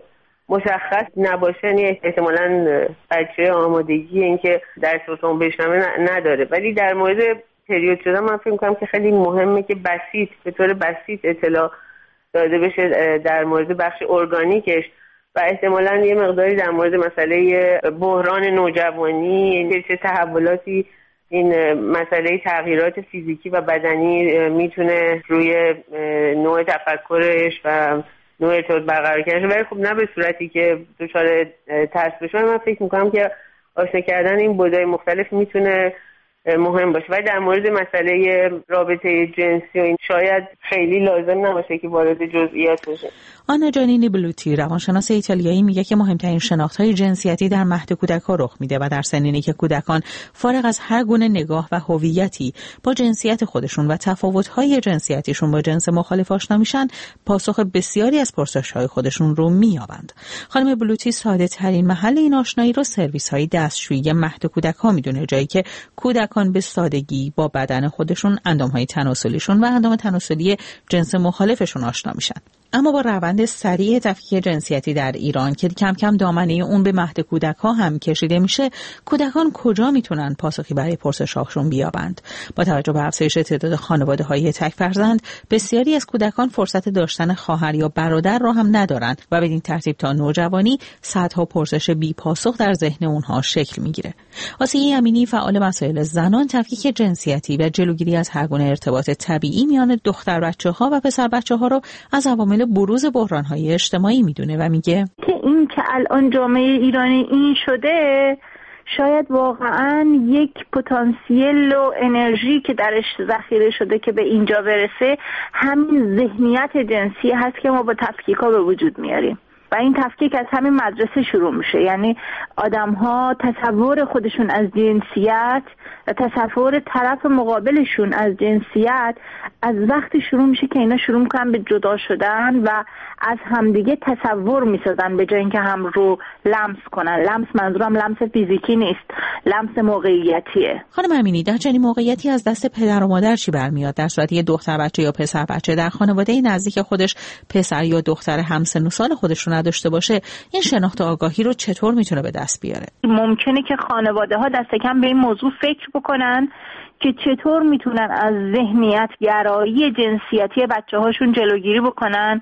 مشخص نباشه یعنی احتمالاً بچه آمادگی این که درساتون بشنوه نداره. ولی در مورد پریود شدن من فکر میکنم که خیلی مهمه که بسیط به طور بسیط اطلاع داده بشه در مورد بخش ارگانیکش و احتمالاً یه مقداری در مورد مسئله بحران نوجوانی، چه تحولاتی این مسئله تغییرات فیزیکی و بدنی میتونه روی نوع تفکرش و نوع ارتباط برقرار کنه، ولی خب نه به صورتی که دچار ترس بشه. من فکر میکنم که آشنا کردن این بعدهای مختلف میتونه مهم باشه. ولی در مورد مسئله رابطه جنسی و این شاید خیلی لازم نباشه که وارد جزئیات بشه. آنا جانینی بلوتی روانشناس ایتالیایی میگه که مهمترین شناخت‌های جنسیتی در مهد کودک‌ها رخ میده و در سنینی که کودکان فارغ از هر گونه نگاه و هویتی با جنسیت خودشون و تفاوت‌های جنسیتیشون با جنس مخالف آشنا میشن، پاسخ بسیاری از پرسش‌های خودشون رو مییابند. خانم بلوتی ساده‌ترین محل این آشنایی رو سرویس‌های دستشویی مهد کودک‌ها میدونه، جایی که کودکان به سادگی با بدن خودشون، اندام‌های تناسلیشون و اندام تناسلی جنس مخالفشون آشنا میشن. اما با روند سریع تفکیک جنسیتی در ایران که کم کم دامنه اون به مهد کودک‌ها هم کشیده میشه، کودکان کجا میتونن پاسخی برای پرسش‌هاشون بیابند؟ با توجه به افزایش تعداد خانواده‌های تک فرزند، بسیاری از کودکان فرصت داشتن خواهر یا برادر را هم ندارن و بدین ترتیب تا نوجوانی صدها پرسش بی پاسخ در ذهن اونها شکل میگیره. آسیه امینی، فعال مسائل زنان، تفکیک جنسیتی و جلوگیری از هر گونه ارتباط طبیعی میان دختر بچه‌ها و پسر بچه‌ها رو از عوامل بروز بحران‌های اجتماعی میدونه و میگه که این که الان جامعه ایرانی این شده، شاید واقعاً یک پتانسیل و انرژی که درش ذخیره شده که به اینجا برسه همین ذهنیت جنسی هست که ما با تفکیک‌ها به وجود میاریم و این تفکیک از همین مدرسه شروع میشه. یعنی آدم‌ها تصور خودشون از جنسیت و تصور طرف مقابلشون از جنسیت از وقتی شروع میشه که اینا شروع میکنن به جدا شدن و از همدیگه تصور میسازن به جای اینکه هم رو لمس کنن. لمس منظورم لمس فیزیکی نیست، لمس موقعیتیه. خانم امینی، در چنین موقعیتی از دست پدر و مادر چی برمیاد؟ در صورتی یه دختر بچه یا پسر بچه در خانواده نزدیک خودش پسر یا دختر همسن و سال خودش رو نداشته باشه، این شناخت و آگاهی رو چطور میتونه به دست بیاره؟ ممکنه که خانواده ها دست کم به این موضوع فکر بکنن که چطور میتونن از ذهنیت گرایی جنسیتی بچه هاشون جلوگیری بکنن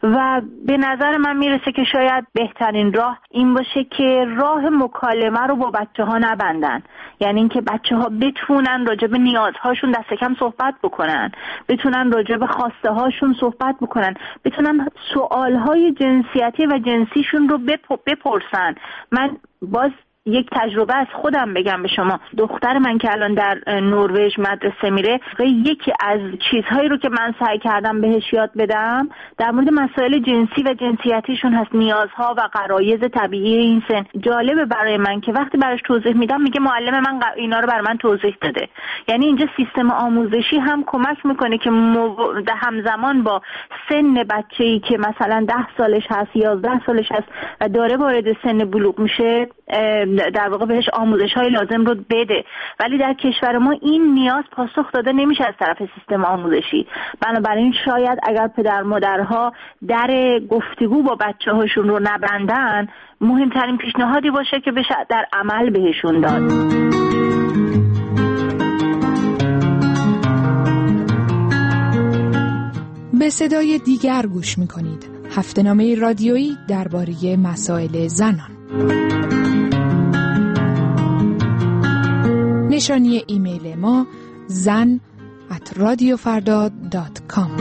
و به نظر من میرسه که شاید بهترین راه این باشه که راه مکالمه رو با بچه ها نبندن. یعنی اینکه بچه ها بتونن راجع به نیازهاشون دست کم صحبت بکنن، بتونن راجع به خواسته هاشون صحبت بکنن، بتونن سوالهای جنسیتی و جنسیشون رو بپرسن. من باز یک تجربه از خودم بگم به شما. دختر من که الان در نروژ مدرسه میره، یکی از چیزهایی رو که من سعی کردم بهش یاد بدم در مورد مسائل جنسی و جنسیتیشون هست، نیازها و غرایز طبیعی این سن. جالبه برای من که وقتی براش توضیح میدم میگه معلم من اینا رو بر من توضیح داده. یعنی اینجا سیستم آموزشی هم کمک میکنه که همزمان با سن بچه‌ای که مثلا ده سالش هست، یازده سالش هست و داره وارد سن بلوغ میشه، در واقع بهش آموزش‌های لازم رو بده. ولی در کشور ما این نیاز پاسخ داده نمیشه از طرف سیستم آموزشی. بنابراین شاید اگر پدر مادرها در گفتگو با بچه‌هاشون رو نبندن، مهمترین پیشنهادی باشه که بشه در عمل بهشون داد. به صدای دیگر گوش می‌کنید. هفته‌نامه رادیویی درباره مسائل زنان. نشانی ایمیل ما زن ات رادیو فردا دات کام.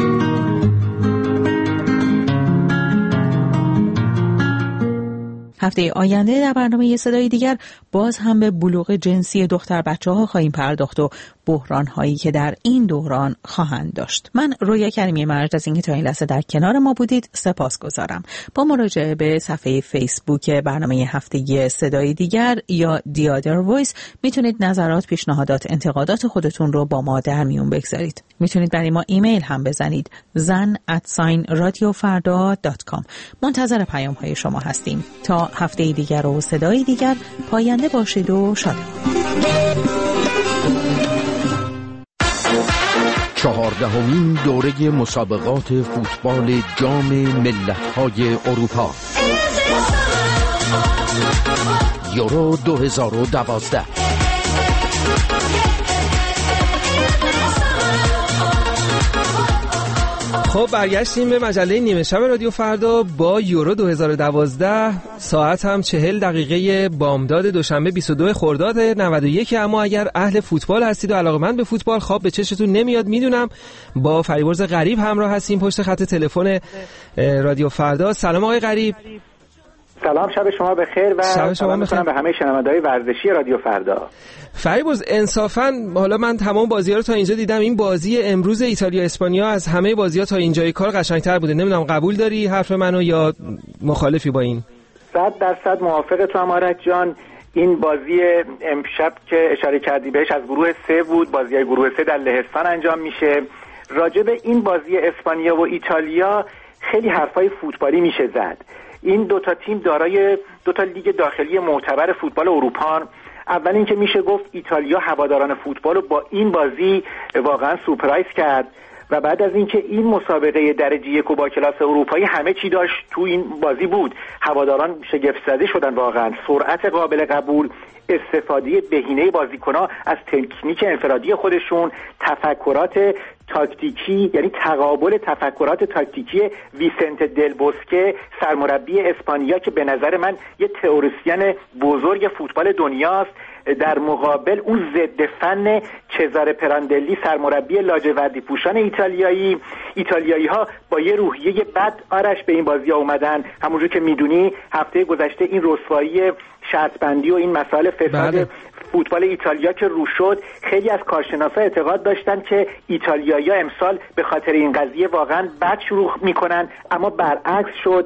هفته آینده در برنامه صدای دیگر باز هم به بلوغ جنسی دختر بچه ها خواهیم پرداخت و بحران هایی که در این دوران خواهند داشت. من رویا کریمی مرج از اینکه تا این لحظه در کنار ما بودید سپاس گذارم. با مراجعه به صفحه فیسبوک برنامه هفته صدای دیگر یا دی آدر وایس میتونید نظرات، پیشنهادات، انتقادات خودتون رو با ما در میون بگذارید. میتونید برای ما ایمیل هم بزنید زن ات ساین رادیو فردا دات کام. منتظر پیام های شما هستیم. تا هفته دیگر و صدای دیگر، پاینده باشید و شادمان. چهاردهمین دوره مسابقات فوتبال جام ملت‌های اروپا یورو دو هزار و دوازده. خب برگشتیم به مجله نیمه شب رادیو فردا با یورو دو هزار و دوازده. ساعت هم چهل دقیقه بامداد دوشنبه بیست و دو خرداد نود و یک. اما اگر اهل فوتبال هستید و علاقه‌مند به فوتبال، خواب به چشتون نمیاد میدونم. با فریبرز غریب همراه هستیم پشت خط تلفن رادیو فردا. سلام آقای غریب. سلام، شب شما بخیر و سلام می‌کنم به همه شنونده‌های ورزشی رادیو فردا. فریبرز انصافاً حالا من تمام بازی‌ها رو تا اینجا دیدم، این بازی امروز ایتالیا اسپانیا از همه بازی‌ها تا اینجای کار قشنگ‌تر بوده. نمیدونم قبول داری حرف منو یا مخالفی با این؟ صد درصد موافق تو آرش جان. این بازی امشب که اشاره کردی بهش از گروه سه بود، بازی‌های گروه سه در لهستان انجام میشه. راجع به این بازی اسپانیا و ایتالیا خیلی حرفای فوتبالی میشه زد. این دو تا تیم دارای دو تا لیگ داخلی معتبر فوتبال اروپا. اول اینکه میشه گفت ایتالیا هواداران فوتبال رو با این بازی واقعا سورپرایز کرد و بعد از اینکه این مسابقه درجه یک و با کلاس اروپایی همه چی داشت تو این بازی بود، هواداران شگفت زده شدن. واقعا سرعت قابل قبول، استفاده بهینه بازیکن‌ها از تکنیک انفرادی خودشون، تفکرات تاکتیکی، یعنی تقابل تفکرات تاکتیکی ویسنت دل بوسکه سرمربی اسپانیا که به نظر من یه تئوریسین بزرگ فوتبال دنیاست، در مقابل اون ضد فن چزاره پراندلی سرمربی لاجوردی پوشان ایتالیایی. ایتالیایی ها با یه روحیه بد آرش به این بازی اومدن. همونجور که میدونی هفته گذشته این رسوایی شرط بندی و این مسائل فساد بله. فوتبال ایتالیا که رو شد، خیلی از کارشناسا اعتقاد داشتن که ایتالیایی‌ها امسال به خاطر این قضیه واقعا بد شروع میکنن، اما برعکس شد.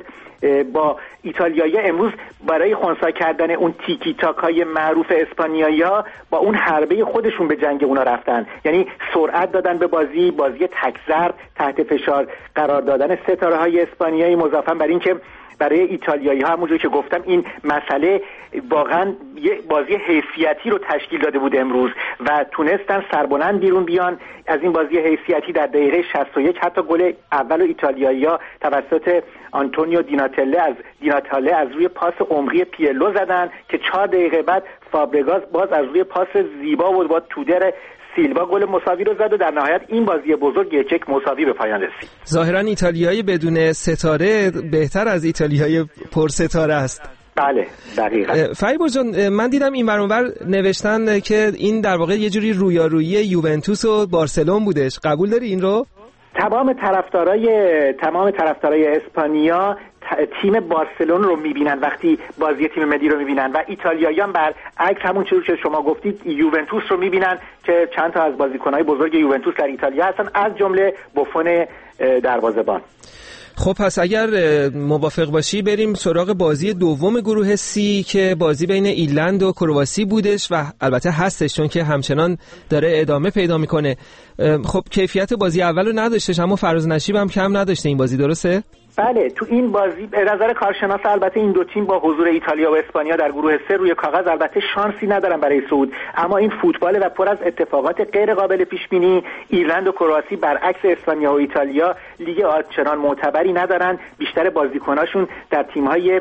با ایتالیایی‌ها امروز برای خنثی کردن اون تیکی تاکای معروف اسپانیایی‌ها با اون حربه خودشون به جنگ اونا رفتن، یعنی سرعت دادن به بازی، بازی تک ضرب تحت فشار قرار دادن ستاره‌های اسپانیایی، مضافاً بر این که برای ایتالیایی ها همونجور که گفتم این مسئله واقعا یه بازی حیثیتی رو تشکیل داده بود امروز و تونستن سربلند بیرون بیان از این بازی حیثیتی. در دقیقه شصت و یک حتی گل اول ایتالیایی ها توسط آنتونیو دیناتله از دیناتاله از روی پاس عمقی پیلو زدن که چهار دقیقه بعد فابرگاس باز از روی پاس زیبا و با تودر سیلوا گل مساوی رو زد و در نهایت این بازی بزرگ یک یک مساوی به پایان رسید. ظاهرا ایتالیایی بدون ستاره بهتر از ایتالیایی پر ستاره است. بله دقیقاً. فریبرز جان، من دیدم این ور اونور نوشتن که این در واقع یه جوری رویارویی یوونتوس و بارسلون بودش. قبول داری این رو؟ تمام طرفدارای تمام طرفدارای اسپانیا تیم بارسلون رو میبینن وقتی بازی تیم ملی رو میبینن و ایتالیاییان برعکس همون چیزی که شما گفتید یوونتوس رو میبینن که چند تا از بازیکن‌های بزرگ یوونتوس در ایتالیا هستن، از جمله بوفون دروازه‌بان. خب پس اگر موافق باشی بریم سراغ بازی دوم گروه سی که بازی بین ایرلند و کرواسی بودش و البته هستش چون که همچنان داره ادامه پیدا میکنه. خب کیفیت بازی اولو نداشتش اما فراز نشیب هم کم نداشته این بازی، درسته؟ بله، تو این بازی به نظر کارشناس البته این دو تیم با حضور ایتالیا و اسپانیا در گروه سه روی کاغذ البته شانسی ندارن برای صعود، اما این فوتبال و پر از اتفاقات غیر قابل پیش بینی. ایرلند و کرواسی برعکس اسپانیا و ایتالیا لیگ آنچنان معتبری ندارن، بیشتر بازیکناشون در تیم‌های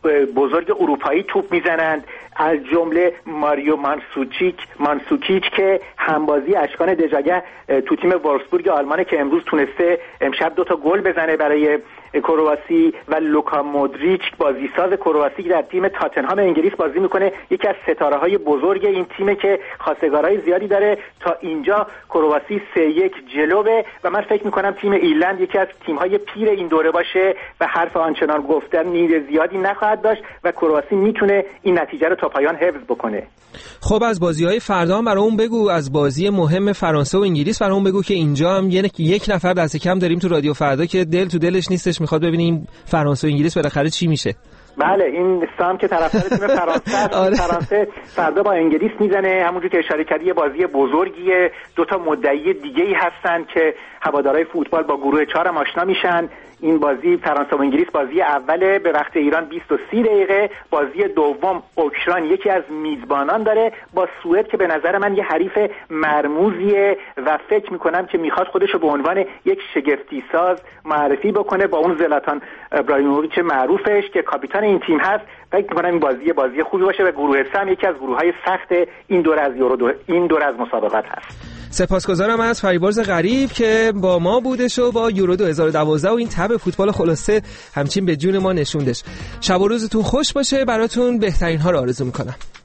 بزرگ اروپایی توپ میزنند، از جمله ماریو مانسوچیک مانسوکیچ که همبازی اشکان دژاگه تو تیم وولفسبورگ آلمان که امروز تونسته امشب دو تا گل بزنه برای کرواسی و لوکا مودریچ بازیساز کرواسی در تیم تاتنهام انگلیس بازی میکنه، یکی از ستاره‌های بزرگ این تیمه که خواستگارای زیادی داره. تا اینجا کرواسی سه یک جلوه و من فکر میکنم تیم ایرلند یکی از تیم‌های پیر این دوره باشه و حرف آنچنان گفتن نیاز زیادی نخواهد داشت و کرواسی میتونه این نتیجه رو تا پایان حفظ بکنه. خب از بازی‌های فردا هم برامون بگو، از بازی مهم فرانسه و انگلیس برامون بگو که اینجا هم یک نفر دست کم داریم تو رادیو فردا که دل تو دلش نیستش، میخواد ببینیم فرانسه و انگلیس بالاخره چی میشه. بله این سام که طرفدار تیم فرانسه است. آره. فرانسه فردا با انگلیس میزنه، همونجوری که اشاره کردی بازی بزرگیه. دو تا مدعی دیگه‌ای هستن که هوادارهای فوتبال با گروه چهار هم آشنا میشن. این بازی فرانسه و انگلیس بازی اوله به وقت ایران بیست و سه دقیقه. بازی دوم اوکراین یکی از میزبانان داره با سوئد که به نظر من یه حریف مرموزیه و فکر میکنم که میخواد خودش رو به عنوان یک شگفتی ساز معرفی بکنه با اون زلاتان ابراهیموویچ معروفش که کاپیتان این تیم هست. فکر میکنم این بازی بازی خوبی باشه و گروه سه هم یکی از گروه‌های سخت این دور از یورو دو این دور از مسابقات هست. سپاسگزارم از فریبرز غریب که با ما بودش و با یورو دو هزار و دوازده و این تب فوتبال خلاصه همچین به جون ما نشوندش. شب و روزتون خوش باشه، براتون بهترین ها رو آرزو میکنم.